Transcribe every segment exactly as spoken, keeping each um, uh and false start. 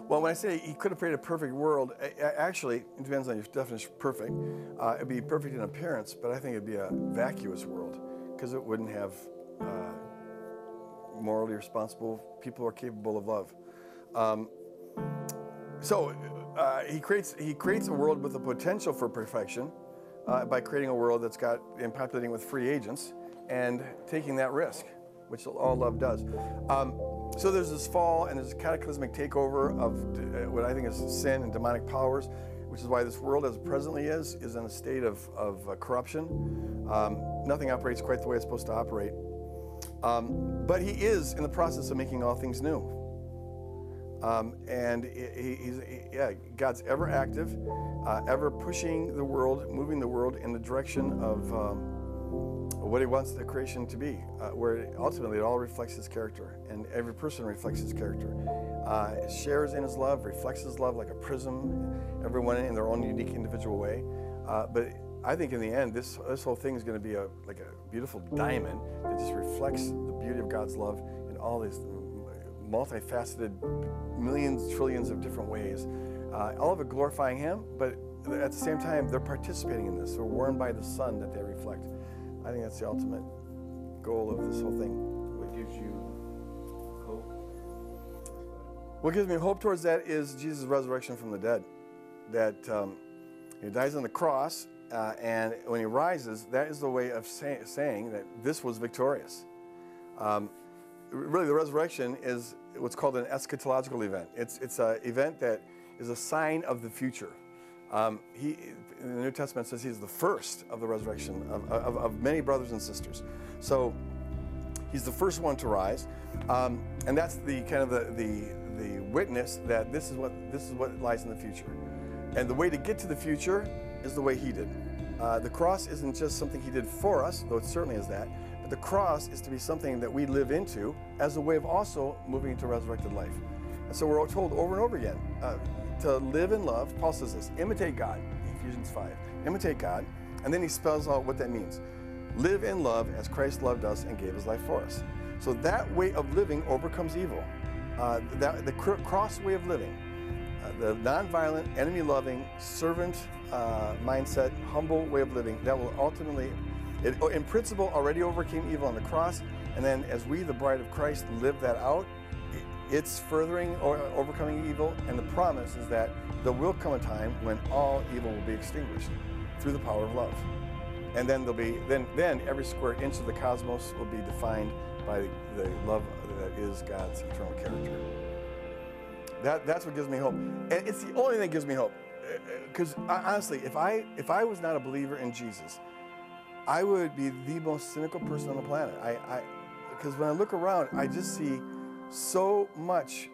Well, when I say he could have created a perfect world, actually, it depends on your definition of perfect. Uh, it'd be perfect in appearance, but I think it'd be a vacuous world because it wouldn't have uh, morally responsible people who are capable of love. Um, so uh, he creates he creates a world with the potential for perfection uh, by creating a world that's got and populating with free agents and taking that risk, which all love does. Um, So there's this fall and there's a cataclysmic takeover of uh, what I think is sin and demonic powers, which is why this world as it presently is, is in a state of, of uh, corruption. Um, nothing operates quite the way it's supposed to operate. Um, but he is in the process of making all things new. Um, and he, he's, he, yeah, God's ever active, uh, ever pushing the world, moving the world in the direction of um, what he wants the creation to be, uh, where ultimately it all reflects his character, and every person reflects his character. Uh, shares in his love, reflects his love like a prism, everyone in their own unique individual way. Uh, but I think in the end, this this whole thing is going to be a like a beautiful diamond that just reflects the beauty of God's love in all these multifaceted, millions, trillions of different ways. Uh, all of it glorifying him, but at the same time, they're participating in this. They're warmed by the sun that they reflect. I think that's the ultimate goal of this whole thing. What gives you hope? What gives me hope towards that is Jesus' resurrection from the dead. That um, he dies on the cross, uh, and when he rises, that is the way of say, saying that this was victorious. Um, really, the resurrection is what's called an eschatological event. It's it's an event that is a sign of the future. Um, he, in the New Testament, says he's the first of the resurrection of, of, of many brothers and sisters. So he's the first one to rise, um, and that's the kind of the, the the witness that this is what this is what lies in the future. And the way to get to the future is the way he did. Uh, the cross isn't just something he did for us, though it certainly is that. But the cross is to be something that we live into as a way of also moving into resurrected life. And so we're all told over and over again. Uh, To live in love, Paul says this, imitate God, Ephesians five. Imitate God, and then he spells out what that means. Live in love as Christ loved us and gave his life for us. So that way of living overcomes evil. Uh, that, the cr- cross way of living, uh, the nonviolent, enemy-loving, servant uh, mindset, humble way of living, that will ultimately, it, in principle, already overcame evil on the cross, and then as we, the bride of Christ, live that out, it's furthering or overcoming evil, and the promise is that there will come a time when all evil will be extinguished through the power of love. And then there'll be then then every square inch of the cosmos will be defined by the love that is God's eternal character. That that's what gives me hope. And it's the only thing that gives me hope. Because honestly, if I if I was not a believer in Jesus, I would be the most cynical person on the planet. I I because when I look around, I just see so much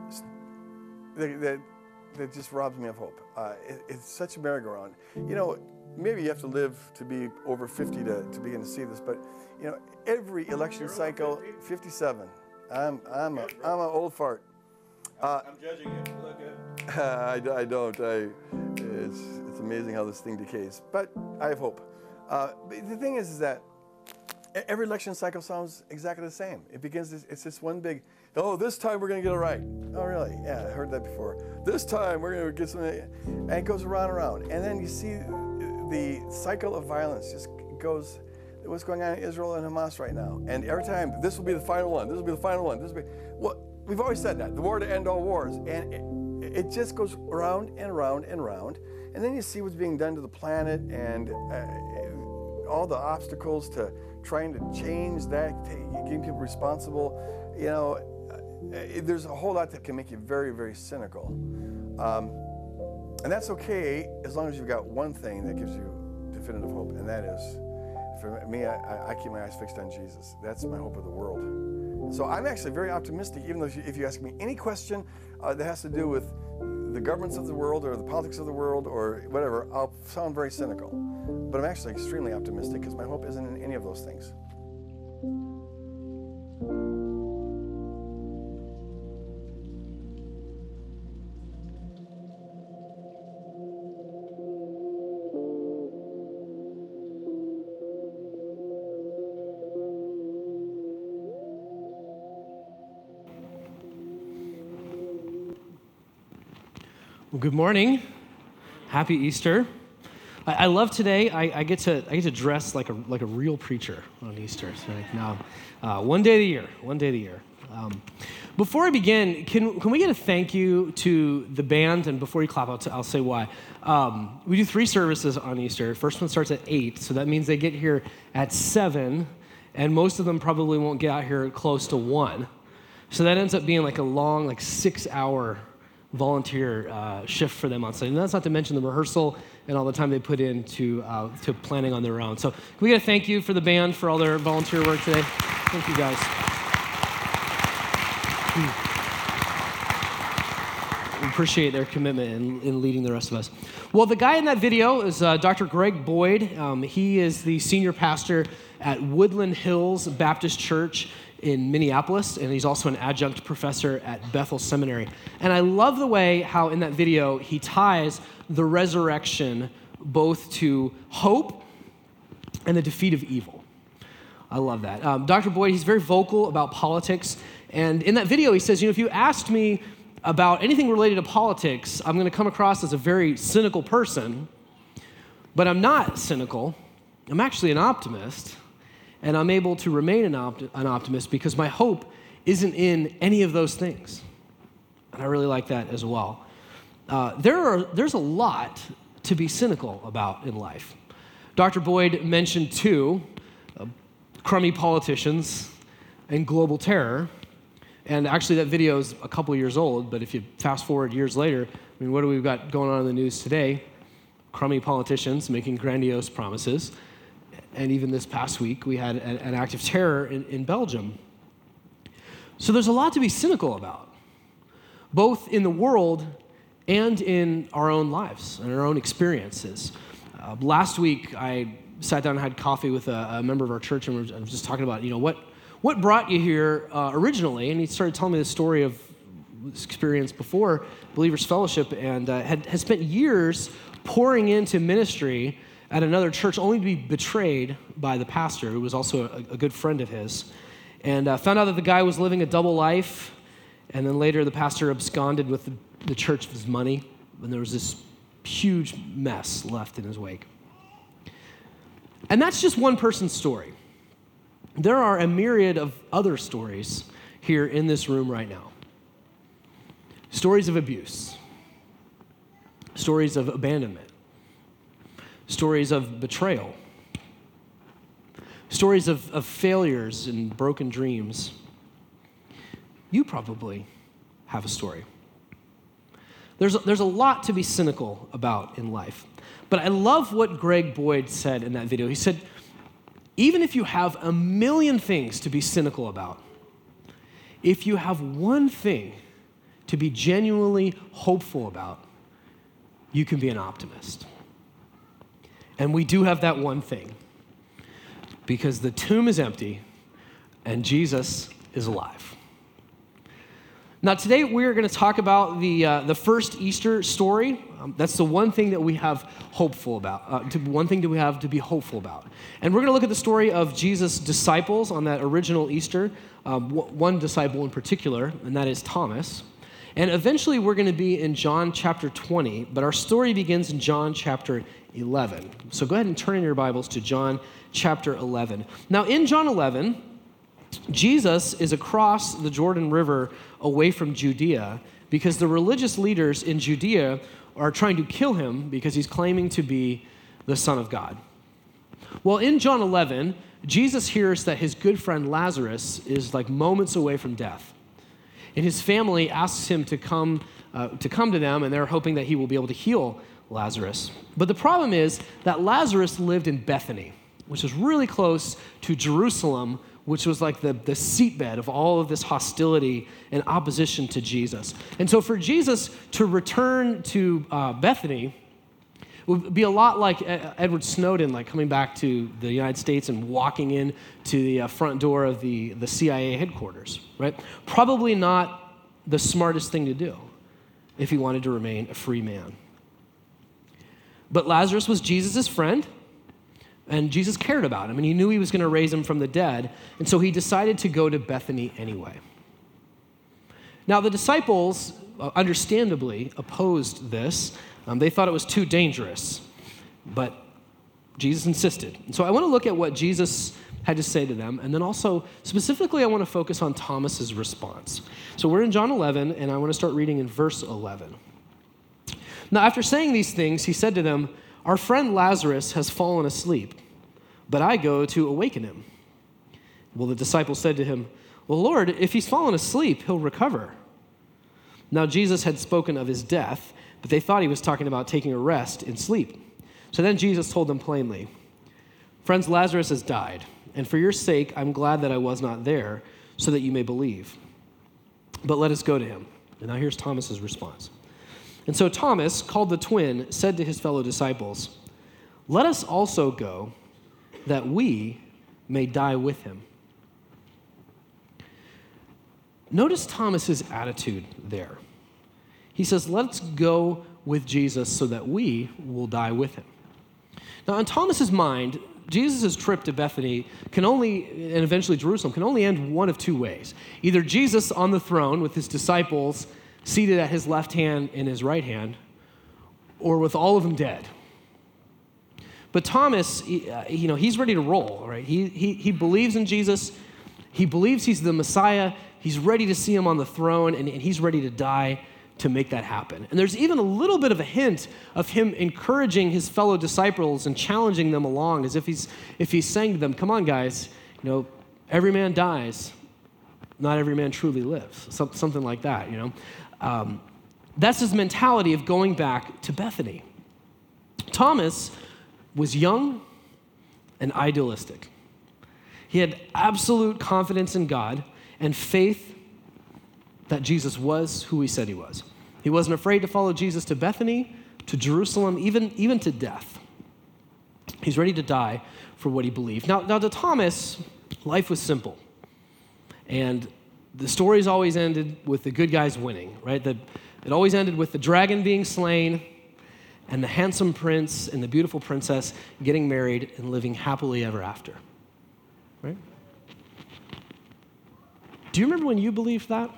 that, that, that just robs me of hope. Uh, it, it's such a merry-go-round. You know, maybe you have to live to be over fifty to, to begin to see this, but you know, every election You're cycle, fifty? fifty-seven. I'm I'm a, I'm an old fart. Uh, I'm judging you. You look good. I, I don't. I, it's it's amazing how this thing decays, but I have hope. Uh, but the thing is, is that every election cycle sounds exactly the same. It begins, it's just one big, oh, this time we're going to get it right. Oh, really? Yeah, I heard that before. This time we're going to get something, and it goes around and around. And then you see the cycle of violence just goes, what's going on in Israel and Hamas right now. And every time, this will be the final one, this will be the final one, this will be, well, we've always said that, the war to end all wars. And it, it just goes around and around and around. And then you see what's being done to the planet and uh, all the obstacles to trying to change that, getting people responsible. You know, uh, there's a whole lot that can make you very, very cynical. Um, and that's okay as long as you've got one thing that gives you definitive hope, and that is, for me, I, I keep my eyes fixed on Jesus. That's my hope of the world. So I'm actually very optimistic, even though if you, if you ask me any question uh, that has to do with the governments of the world or the politics of the world or whatever, I'll sound very cynical. But I'm actually extremely optimistic because my hope isn't in any of those things. Well, good morning. Happy Easter. I, I love today. I, I get to I get to dress like a like a real preacher on Easter. So now, uh, one day of the year. One day of the year. Um, before I begin, can can we get a thank you to the band? And before you clap, I'll, t- I'll say why. Um, we do three services on Easter. First one starts at eight, so that means they get here at seven, and most of them probably won't get out here close to one. So that ends up being like a long, like six-hour volunteer uh, shift for them on Sunday. And that's not to mention the rehearsal and all the time they put into uh, to planning on their own. So can we get a thank you for the band for all their volunteer work today? Thank you, guys. We appreciate their commitment in, in leading the rest of us. Well, the guy in that video is uh, Doctor Greg Boyd. Um, he is the senior pastor at Woodland Hills Baptist Church in Minneapolis, and he's also an adjunct professor at Bethel Seminary. And I love the way how in that video he ties the resurrection both to hope and the defeat of evil. I love that. Um, Doctor Boyd, he's very vocal about politics, and in that video he says, you know, if you asked me about anything related to politics, I'm going to come across as a very cynical person, but I'm not cynical. I'm actually an optimist. And I'm able to remain an, opt- an optimist because my hope isn't in any of those things. And I really like that as well. Uh, there are, there's a lot to be cynical about in life. Doctor Boyd mentioned two, uh, crummy politicians and global terror. And actually that video is a couple years old, but if you fast forward years later, I mean, what do we got going on in the news today? Crummy politicians making grandiose promises. And even this past week, we had an, an act of terror in, in Belgium. So there's a lot to be cynical about, both in the world and in our own lives and our own experiences. Uh, last week, I sat down and had coffee with a, a member of our church, and we were just talking about, you know, what what brought you here uh, originally? And he started telling me the story of this experience before Believers Fellowship, and uh, had, had spent years pouring into ministry at another church, only to be betrayed by the pastor, who was also a, a good friend of his. And uh, found out that the guy was living a double life, and then later the pastor absconded with the, the church's money, and there was this huge mess left in his wake. And that's just one person's story. There are a myriad of other stories here in this room right now. Stories of abuse, stories of abandonment, stories of betrayal, stories of, of failures and broken dreams. You probably have a story. There's, there's a lot to be cynical about in life. But I love what Greg Boyd said in that video. He said, even if you have a million things to be cynical about, if you have one thing to be genuinely hopeful about, you can be an optimist. And we do have that one thing, because the tomb is empty and Jesus is alive. Now today we're going to talk about the uh, the first Easter story. Um, that's the one thing that we have hopeful about. Uh, to, one thing that we have to be hopeful about. And we're going to look at the story of Jesus' disciples on that original Easter. Um, w- one disciple in particular, and that is Thomas. And eventually we're going to be in John chapter twenty, but our story begins in John chapter eleven. So go ahead and turn in your Bibles to John chapter eleven. Now in John eleven, Jesus is across the Jordan River away from Judea because the religious leaders in Judea are trying to kill him because he's claiming to be the Son of God. Well, in John eleven, Jesus hears that his good friend Lazarus is like moments away from death. And his family asks him to come, uh, to come to them, and they're hoping that he will be able to heal Lazarus. But the problem is that Lazarus lived in Bethany, which is really close to Jerusalem, which was like the, the seatbed of all of this hostility and opposition to Jesus. And so for Jesus to return to uh, Bethany would be a lot like Edward Snowden, like coming back to the United States and walking in to the uh, front door of the, the C I A headquarters, right? Probably not the smartest thing to do if he wanted to remain a free man. But Lazarus was Jesus' friend, and Jesus cared about him, and he knew he was going to raise him from the dead, and so he decided to go to Bethany anyway. Now, the disciples uh, understandably opposed this. Um, they thought it was too dangerous, but Jesus insisted. And so I want to look at what Jesus had to say to them, and then also specifically I want to focus on Thomas's response. So we're in John eleven, and I want to start reading in verse eleven. Now, after saying these things, he said to them, "Our friend Lazarus has fallen asleep, but I go to awaken him." Well, the disciples said to him, "Well, Lord, if he's fallen asleep, he'll recover." Now, Jesus had spoken of his death, but they thought he was talking about taking a rest in sleep. So then Jesus told them plainly, "Friends, Lazarus has died, and for your sake, I'm glad that I was not there, so that you may believe. But let us go to him." And now here's Thomas's response. And so Thomas, called the twin, said to his fellow disciples, "Let us also go, that we may die with him." Notice Thomas's attitude there. He says, let's go with Jesus so that we will die with him. Now, in Thomas's mind, Jesus' trip to Bethany can only, and eventually Jerusalem, can only end one of two ways. Either Jesus on the throne with his disciples seated at his left hand and his right hand, or with all of them dead. But Thomas, you know, he's ready to roll, right? He, he, he believes in Jesus. He believes he's the Messiah. He's ready to see him on the throne, and, and he's ready to die to make that happen. And there's even a little bit of a hint of him encouraging his fellow disciples and challenging them along, as if he's if he's saying to them, "Come on, guys, you know, every man dies, not every man truly lives." Some, something like that, you know. Um, that's his mentality of going back to Bethany. Thomas was young and idealistic. He had absolute confidence in God and faith that Jesus was who he said he was. He wasn't afraid to follow Jesus to Bethany, to Jerusalem, even, even to death. He's ready to die for what he believed. Now, now to Thomas, life was simple. And the stories always ended with the good guys winning, right? The, it always ended with the dragon being slain and the handsome prince and the beautiful princess getting married and living happily ever after, right? Do you remember when you believed that?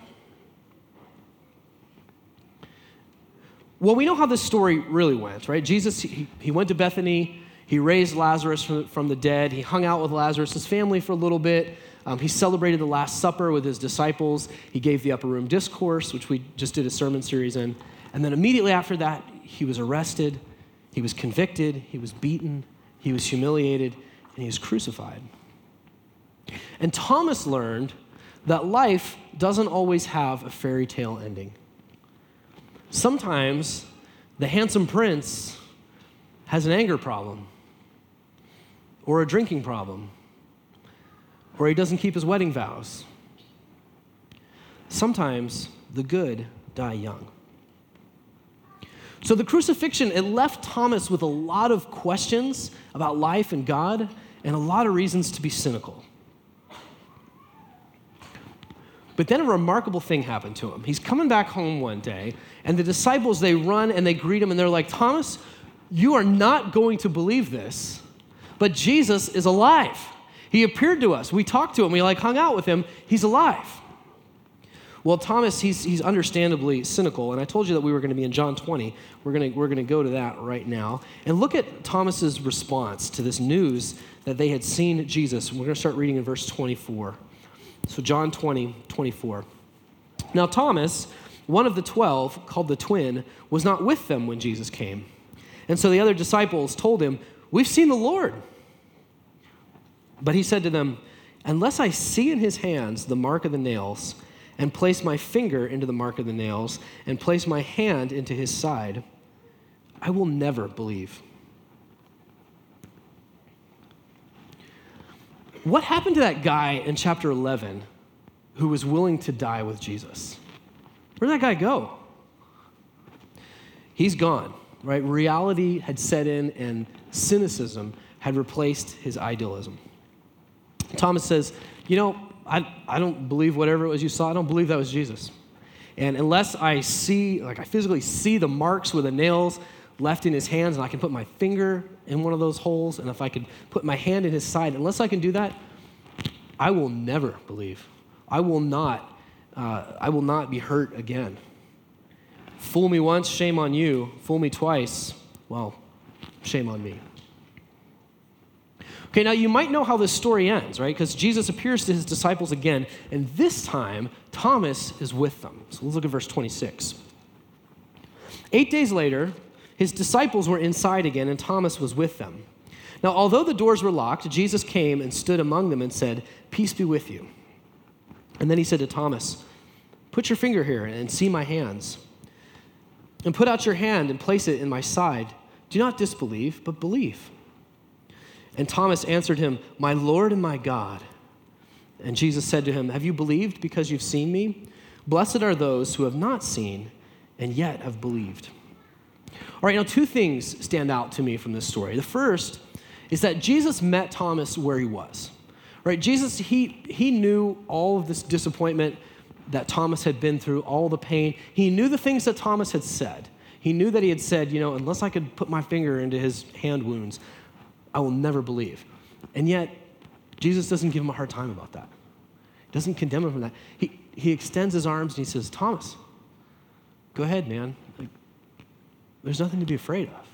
Well, we know how this story really went, right? Jesus, he, he went to Bethany. He raised Lazarus from, from the dead. He hung out with Lazarus' family for a little bit. Um, he celebrated the Last Supper with his disciples. He gave the Upper Room Discourse, which we just did a sermon series in. And then immediately after that, he was arrested. He was convicted. He was beaten. He was humiliated. And he was crucified. And Thomas learned that life doesn't always have a fairy tale ending. Sometimes the handsome prince has an anger problem, or a drinking problem, or he doesn't keep his wedding vows. Sometimes the good die young. So the crucifixion, it left Thomas with a lot of questions about life and God, and a lot of reasons to be cynical. But then a remarkable thing happened to him. He's coming back home one day, and the disciples, they run and they greet him, and they're like, "Thomas, you are not going to believe this, but Jesus is alive. He appeared to us. We talked to him. We like hung out with him. He's alive." Well, Thomas, he's, he's understandably cynical, and I told you that we were going to be in John twenty. We're going to, we're going to go to that right now. And look at Thomas's response to this news that they had seen Jesus. We're going to start reading in verse twenty-four. So John twenty, twenty-four. Now Thomas, one of the twelve, called the twin, was not with them when Jesus came. And so the other disciples told him, "We've seen the Lord." But he said to them, "Unless I see in his hands the mark of the nails, and place my finger into the mark of the nails, and place my hand into his side, I will never believe." What happened to that guy in chapter eleven who was willing to die with Jesus? Where'd that guy go? He's gone, right? Reality had set in, and cynicism had replaced his idealism. Thomas says, you know, I, I don't believe whatever it was you saw. I don't believe that was Jesus. And unless I see, like I physically see the marks with the nails left in his hands, and I can put my finger in one of those holes, and if I could put my hand in his side, unless I can do that, I will never believe. I will not, uh, I will not be hurt again. Fool me once, shame on you. Fool me twice, well, shame on me. Okay, now you might know how this story ends, right? Because Jesus appears to his disciples again, and this time, Thomas is with them. So let's look at verse twenty-six. Eight days later, his disciples were inside again, and Thomas was with them. Now, although the doors were locked, Jesus came and stood among them and said, "Peace be with you." And then he said to Thomas, "Put your finger here and see my hands. And put out your hand and place it in my side. Do not disbelieve, but believe." And Thomas answered him, "My Lord and my God." And Jesus said to him, "Have you believed because you've seen me? Blessed are those who have not seen and yet have believed." All right, now two things stand out to me from this story. The first is that Jesus met Thomas where he was. Right? Jesus, he, he knew all of this disappointment that Thomas had been through, all the pain. He knew the things that Thomas had said. He knew that he had said, you know, unless I could put my finger into his hand wounds, I will never believe. And yet, Jesus doesn't give him a hard time about that. He doesn't condemn him for that. He, he extends his arms and he says, "Thomas, go ahead, man. Like, there's nothing to be afraid of."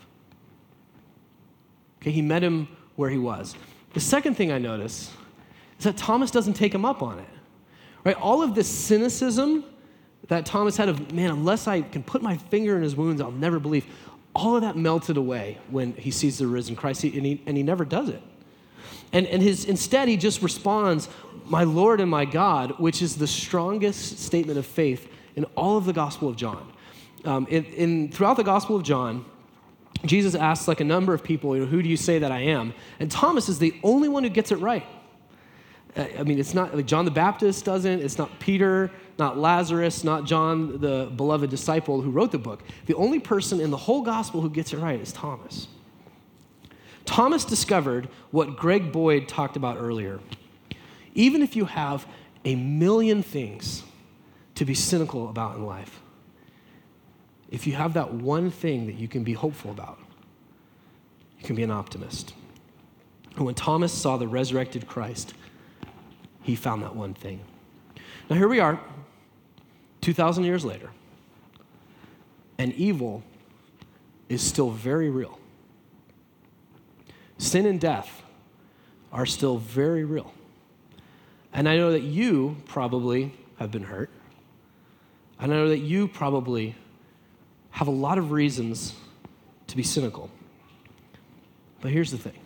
Okay, he met him where he was. The second thing I notice is that Thomas doesn't take him up on it. Right? All of this cynicism that Thomas had of, man, unless I can put my finger in his wounds, I'll never believe. All of that melted away when he sees the risen Christ, and he, and he never does it. And, and his, instead, he just responds, "My Lord and my God," which is the strongest statement of faith in all of the Gospel of John. Um, in, in, throughout the Gospel of John, Jesus asks like a number of people, you know, "Who do you say that I am?" And Thomas is the only one who gets it right. I mean, it's not like John the Baptist doesn't, it's not Peter, not Lazarus, not John, the beloved disciple who wrote the book. The only person in the whole gospel who gets it right is Thomas. Thomas discovered what Greg Boyd talked about earlier. Even if you have a million things to be cynical about in life, if you have that one thing that you can be hopeful about, you can be an optimist. And when Thomas saw the resurrected Christ, he found that one thing. Now here we are, two thousand years later, and evil is still very real. Sin and death are still very real. And I know that you probably have been hurt. And I know that you probably have a lot of reasons to be cynical. But here's the thing.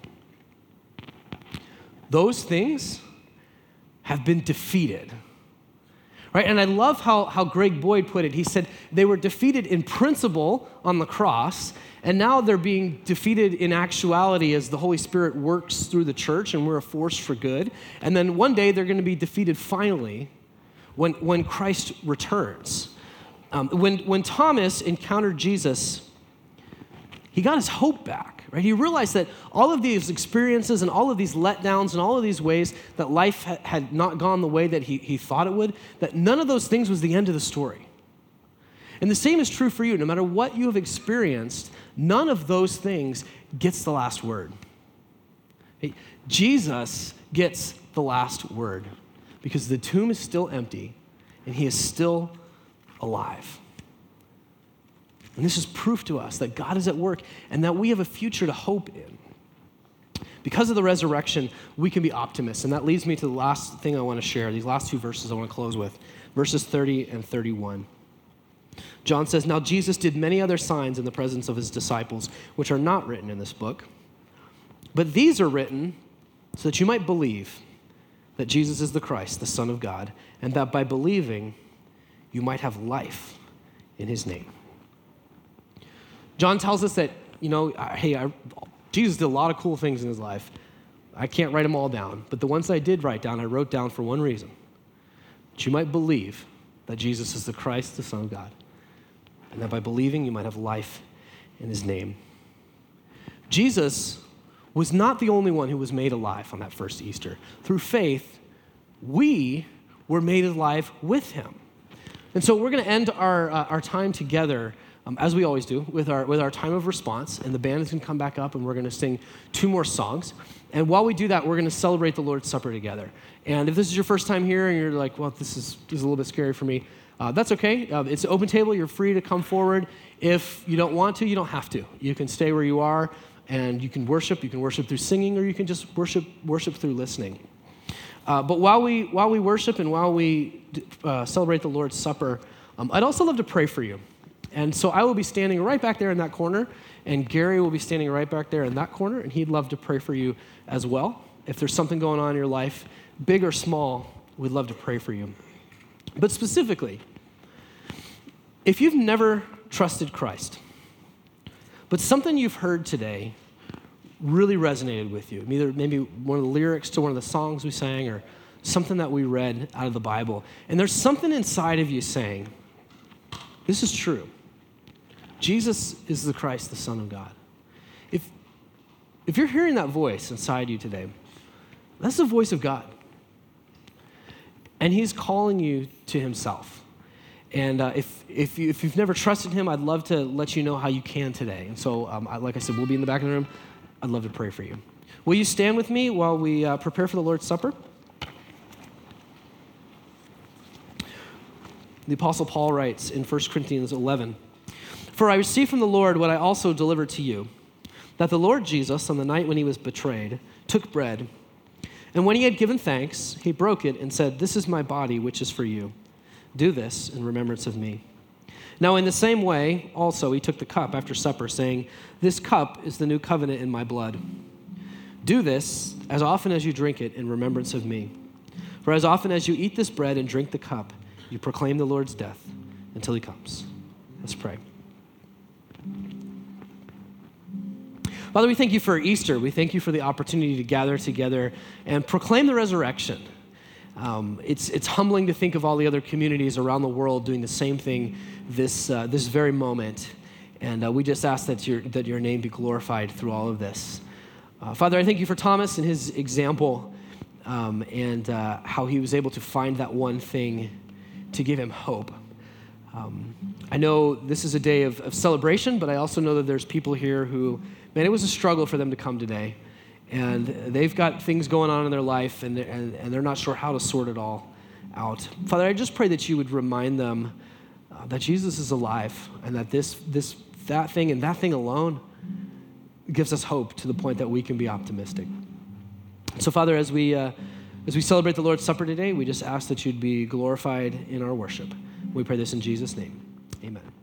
Those things have been defeated, right? And I love how, how Greg Boyd put it. He said they were defeated in principle on the cross, and now they're being defeated in actuality as the Holy Spirit works through the church and we're a force for good. And then one day they're going to be defeated finally when, when Christ returns. Um, when, when Thomas encountered Jesus, he got his hope back, right? He realized that all of these experiences and all of these letdowns and all of these ways that life ha- had not gone the way that he, he thought it would, that none of those things was the end of the story. And the same is true for you. No matter what you have experienced, none of those things gets the last word. Hey, Jesus gets the last word because the tomb is still empty and he is still alive. And this is proof to us that God is at work and that we have a future to hope in. Because of the resurrection, we can be optimists. And that leads me to the last thing I want to share, these last two verses I want to close with, verses thirty and thirty-one. John says, "Now Jesus did many other signs in the presence of his disciples, which are not written in this book. But these are written so that you might believe that Jesus is the Christ, the Son of God, and that by believing you might have life in his name." John tells us that, you know, hey, I, Jesus did a lot of cool things in his life. I can't write them all down, but the ones I did write down, I wrote down for one reason. That you might believe that Jesus is the Christ, the Son of God, and that by believing you might have life in his name. Jesus was not the only one who was made alive on that first Easter. Through faith, we were made alive with him. And so we're going to end our, uh, our time together um, as we always do, with our with our time of response. And the band is going to come back up, and we're going to sing two more songs. And while we do that, we're going to celebrate the Lord's Supper together. And if this is your first time here and you're like, well, this is, this is a little bit scary for me, uh, that's okay. Uh, it's an open table. You're free to come forward. If you don't want to, you don't have to. You can stay where you are, and you can worship. You can worship through singing, or you can just worship worship through listening. Uh, but while we while we worship and while we uh, celebrate the Lord's Supper, um, I'd also love to pray for you. And so I will be standing right back there in that corner, and Gary will be standing right back there in that corner, and he'd love to pray for you as well. If there's something going on in your life, big or small, we'd love to pray for you. But specifically, if you've never trusted Christ, but something you've heard today really resonated with you, either maybe one of the lyrics to one of the songs we sang or something that we read out of the Bible, and there's something inside of you saying, this is true. Jesus is the Christ, the Son of God. If, if you're hearing that voice inside you today, that's the voice of God. And he's calling you to himself. And uh, if, if, you, if you've never trusted him, I'd love to let you know how you can today. And so, um, I, like I said, we'll be in the back of the room. I'd love to pray for you. Will you stand with me while we uh, prepare for the Lord's Supper? The Apostle Paul writes in First Corinthians eleven, "For I received from the Lord what I also delivered to you, that the Lord Jesus, on the night when he was betrayed, took bread, and when he had given thanks, he broke it and said, 'This is my body, which is for you. Do this in remembrance of me.' Now in the same way, also he took the cup after supper, saying, 'This cup is the new covenant in my blood. Do this as often as you drink it in remembrance of me. For as often as you eat this bread and drink the cup, you proclaim the Lord's death until he comes.'" Let's pray. Father, we thank you for Easter. We thank you for the opportunity to gather together and proclaim the resurrection. Um, it's, it's humbling to think of all the other communities around the world doing the same thing this, uh, this very moment. And uh, we just ask that your, that your name be glorified through all of this. Uh, Father, I thank you for Thomas and his example um, and uh, how he was able to find that one thing to give him hope. Um, I know this is a day of, of celebration, but I also know that there's people here who, man, it was a struggle for them to come today. And they've got things going on in their life, and they're, and, and they're not sure how to sort it all out. Father, I just pray that you would remind them uh, that Jesus is alive, and that this, this, that thing and that thing alone gives us hope to the point that we can be optimistic. So, Father, as we uh, as we celebrate the Lord's Supper today, we just ask that you'd be glorified in our worship. We pray this in Jesus' name. Amen.